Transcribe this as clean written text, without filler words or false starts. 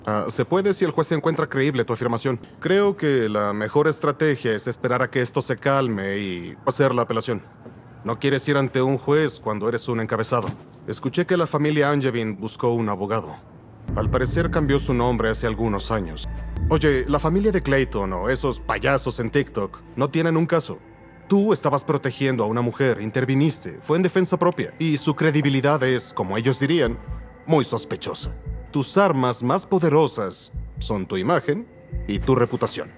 Se puede si el juez encuentra creíble tu afirmación. Creo que la mejor estrategia es esperar a que esto se calme y hacer la apelación. No quieres ir ante un juez cuando eres un encabezado. Escuché que la familia Angevin buscó un abogado. Al parecer cambió su nombre hace algunos años. Oye, la familia de Clayton o esos payasos en TikTok no tienen un caso. Tú estabas protegiendo a una mujer, interviniste, fue en defensa propia. Y su credibilidad es, como ellos dirían, muy sospechosa. Tus armas más poderosas son tu imagen y tu reputación.